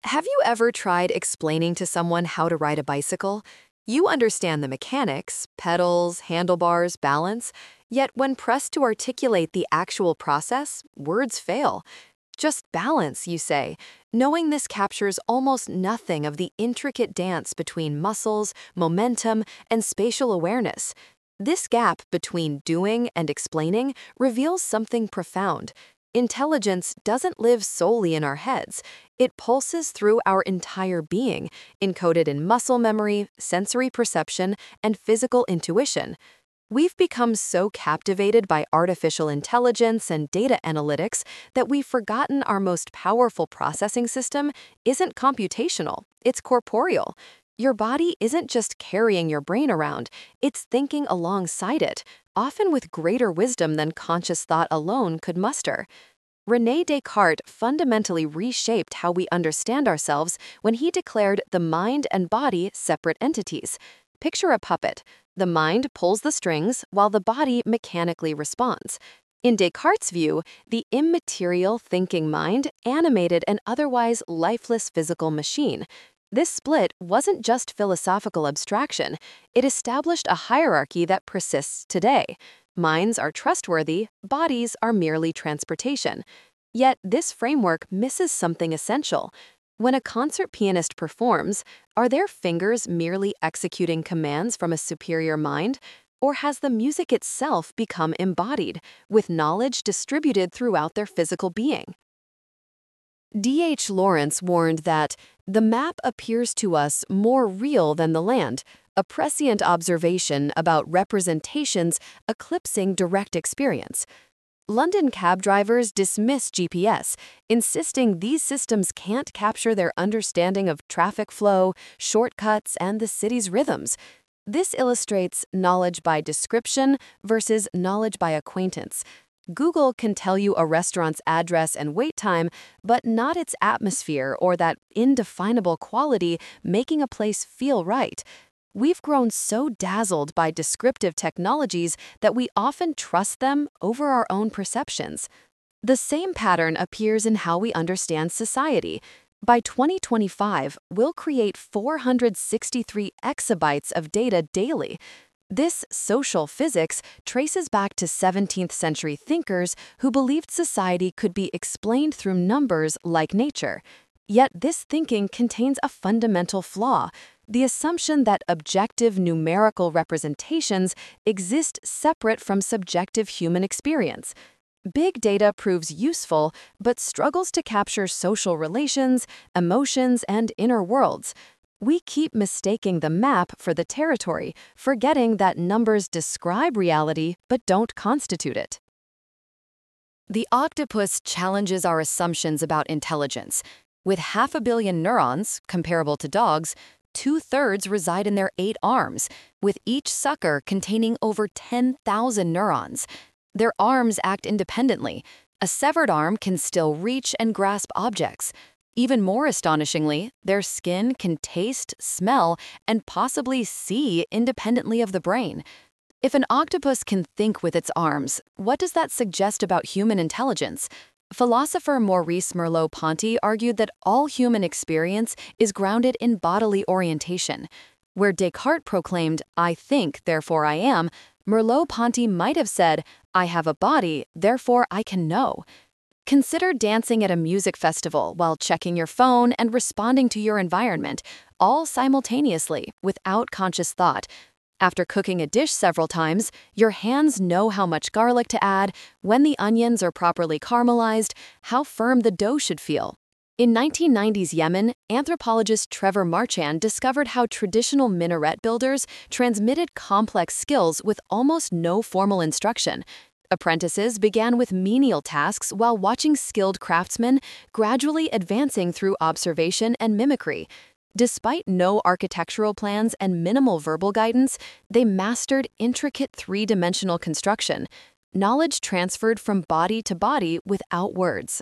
Have you ever tried explaining to someone how to ride a bicycle? You understand the mechanics, pedals, handlebars, balance, yet when pressed to articulate the actual process, words fail. Just balance, you say, knowing this captures almost nothing of the intricate dance between muscles, momentum, and spatial awareness. This gap between doing and explaining reveals something profound. Intelligence doesn't live solely in our heads. It pulses through our entire being, encoded in muscle memory, sensory perception, and physical intuition. We've become so captivated by artificial intelligence and data analytics that we've forgotten our most powerful processing system isn't computational, it's corporeal. Your body isn't just carrying your brain around, it's thinking alongside it, often with greater wisdom than conscious thought alone could muster. René Descartes fundamentally reshaped how we understand ourselves when he declared the mind and body separate entities. Picture a puppet. The mind pulls the strings while the body mechanically responds. In Descartes' view, the immaterial thinking mind animated an otherwise lifeless physical machine. This split wasn't just philosophical abstraction, it established a hierarchy that persists today. Minds are trustworthy, bodies are merely transportation. Yet this framework misses something essential. When a concert pianist performs, are their fingers merely executing commands from a superior mind? Or has the music itself become embodied, with knowledge distributed throughout their physical being? D.H. Lawrence warned that the map appears to us more real than the land, a prescient observation about representations eclipsing direct experience. London cab drivers dismiss GPS, insisting these systems can't capture their understanding of traffic flow, shortcuts, and the city's rhythms. This illustrates knowledge by description versus knowledge by acquaintance. Google can tell you a restaurant's address and wait time, but not its atmosphere or that indefinable quality making a place feel right. We've grown so dazzled by descriptive technologies that we often trust them over our own perceptions. The same pattern appears in how we understand society. By 2025, we'll create 463 exabytes of data daily. This social physics traces back to 17th century thinkers who believed society could be explained through numbers like nature. Yet this thinking contains a fundamental flaw: the assumption that objective numerical representations exist separate from subjective human experience. Big data proves useful, but struggles to capture social relations, emotions, and inner worlds. We keep mistaking the map for the territory, forgetting that numbers describe reality but don't constitute it. The octopus challenges our assumptions about intelligence. With 500 million neurons, comparable to dogs, 2/3 reside in their 8 arms, with each sucker containing over 10,000 neurons. Their arms act independently. A severed arm can still reach and grasp objects. Even more astonishingly, their skin can taste, smell, and possibly see independently of the brain. If an octopus can think with its arms, what does that suggest about human intelligence? Philosopher Maurice Merleau-Ponty argued that all human experience is grounded in bodily orientation. Where Descartes proclaimed, "I think, therefore I am," Merleau-Ponty might have said, "I have a body, therefore I can know." Consider dancing at a music festival while checking your phone and responding to your environment, all simultaneously, without conscious thought. After cooking a dish several times, your hands know how much garlic to add, when the onions are properly caramelized, how firm the dough should feel. In 1990s Yemen, anthropologist Trevor Marchand discovered how traditional minaret builders transmitted complex skills with almost no formal instruction. Apprentices began with menial tasks while watching skilled craftsmen gradually advancing through observation and mimicry. Despite no architectural plans and minimal verbal guidance, they mastered intricate three-dimensional construction, knowledge transferred from body to body without words.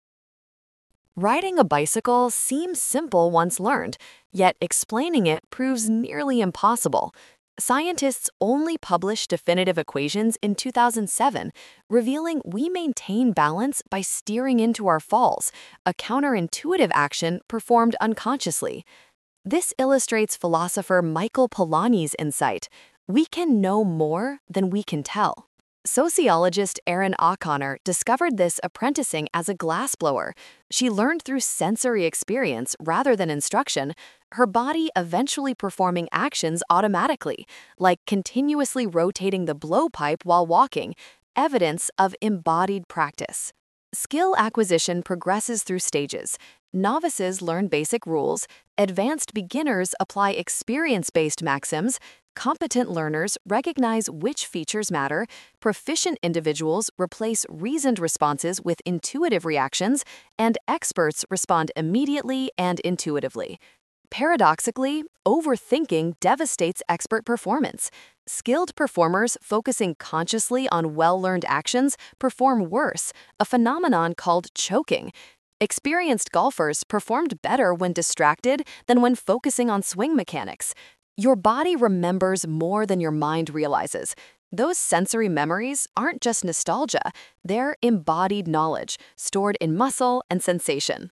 Riding a bicycle seems simple once learned, yet explaining it proves nearly impossible. Scientists only published definitive equations in 2007, revealing we maintain balance by steering into our falls, a counterintuitive action performed unconsciously. This illustrates philosopher Michael Polanyi's insight: we can know more than we can tell. Sociologist Erin O'Connor discovered this apprenticing as a glassblower. She learned through sensory experience rather than instruction, her body eventually performing actions automatically, like continuously rotating the blowpipe while walking, evidence of embodied practice. Skill acquisition progresses through stages. Novices learn basic rules, advanced beginners apply experience-based maxims, competent learners recognize which features matter, proficient individuals replace reasoned responses with intuitive reactions, and experts respond immediately and intuitively. Paradoxically, overthinking devastates expert performance. Skilled performers focusing consciously on well-learned actions perform worse, a phenomenon called choking. Experienced golfers performed better when distracted than when focusing on swing mechanics. Your body remembers more than your mind realizes. Those sensory memories aren't just nostalgia, they're embodied knowledge, stored in muscle and sensation.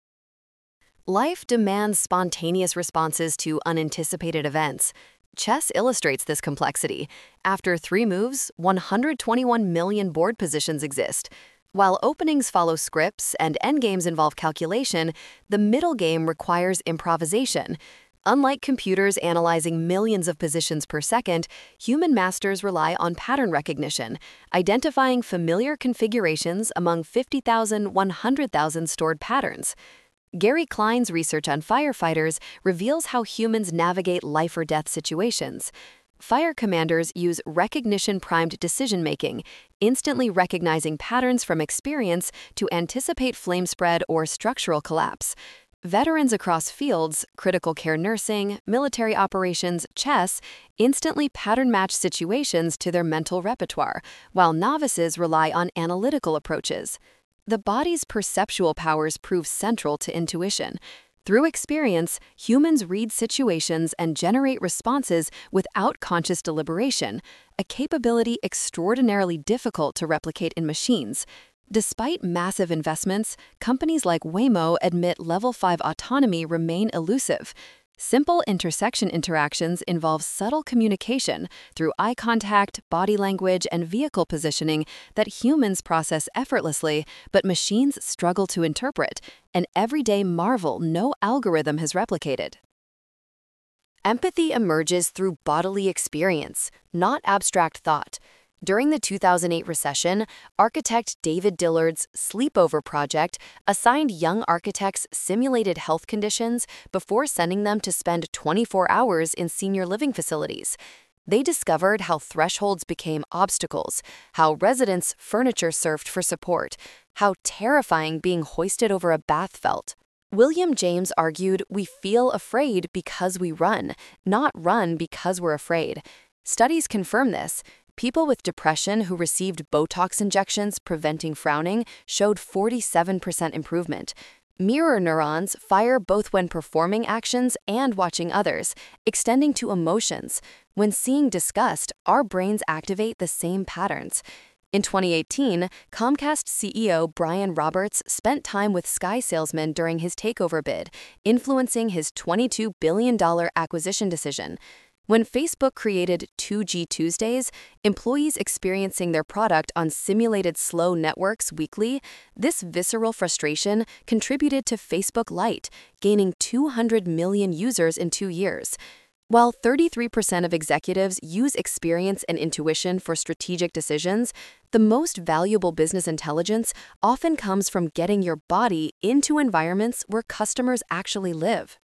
Life demands spontaneous responses to unanticipated events. Chess illustrates this complexity. After 3 moves, 121 million board positions exist. While openings follow scripts and endgames involve calculation, the middle game requires improvisation. Unlike computers analyzing millions of positions per second, human masters rely on pattern recognition, identifying familiar configurations among 50,000, 100,000 stored patterns. Gary Klein's research on firefighters reveals how humans navigate life-or-death situations. Fire commanders use recognition-primed decision-making, instantly recognizing patterns from experience to anticipate flame spread or structural collapse. Veterans across fields, critical care nursing, military operations, chess, instantly pattern-match situations to their mental repertoire, while novices rely on analytical approaches. The body's perceptual powers prove central to intuition. Through experience, humans read situations and generate responses without conscious deliberation, a capability extraordinarily difficult to replicate in machines. Despite massive investments, companies like Waymo admit Level 5 autonomy remain elusive. Simple intersection interactions involve subtle communication through eye contact, body language, and vehicle positioning that humans process effortlessly, but machines struggle to interpret, an everyday marvel no algorithm has replicated. Empathy emerges through bodily experience, not abstract thought. During the 2008 recession, architect David Dillard's Sleepover project assigned young architects simulated health conditions before sending them to spend 24 hours in senior living facilities. They discovered how thresholds became obstacles, how residents' furniture served for support, how terrifying being hoisted over a bath felt. William James argued we feel afraid because we run, not run because we're afraid. Studies confirm this. People with depression who received Botox injections preventing frowning showed 47% improvement. Mirror neurons fire both when performing actions and watching others, extending to emotions. When seeing disgust, our brains activate the same patterns. In 2018, Comcast CEO Brian Roberts spent time with Sky salesmen during his takeover bid, influencing his $22 billion acquisition decision. When Facebook created 2G Tuesdays, employees experiencing their product on simulated slow networks weekly, this visceral frustration contributed to Facebook Lite, gaining 200 million users in 2 years. While 33% of executives use experience and intuition for strategic decisions, the most valuable business intelligence often comes from getting your body into environments where customers actually live.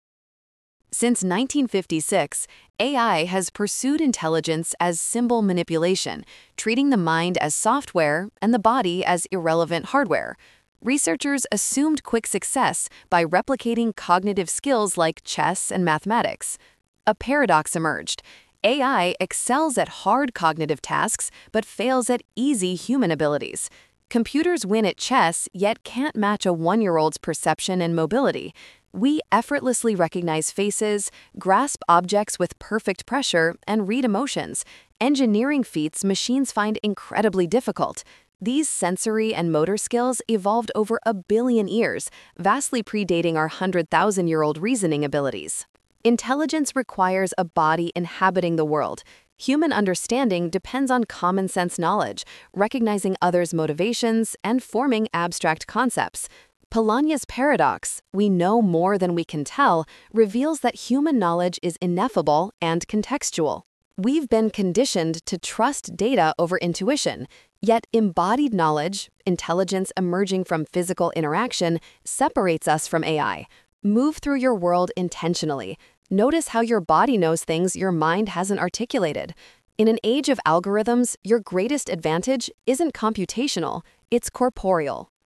Since 1956, AI has pursued intelligence as symbol manipulation, treating the mind as software and the body as irrelevant hardware. Researchers assumed quick success by replicating cognitive skills like chess and mathematics. A paradox emerged. AI excels at hard cognitive tasks but fails at easy human abilities. Computers win at chess, yet can't match a 1-year-old's perception and mobility. We effortlessly recognize faces, grasp objects with perfect pressure, and read emotions. Engineering feats machines find incredibly difficult. These sensory and motor skills evolved over a billion years, vastly predating our 100,000-year-old reasoning abilities. Intelligence requires a body inhabiting the world. Human understanding depends on common sense knowledge, recognizing others' motivations, and forming abstract concepts. Polanyi's paradox, we know more than we can tell, reveals that human knowledge is ineffable and contextual. We've been conditioned to trust data over intuition, yet embodied knowledge, intelligence emerging from physical interaction, separates us from AI. Move through your world intentionally. Notice how your body knows things your mind hasn't articulated. In an age of algorithms, your greatest advantage isn't computational, it's corporeal.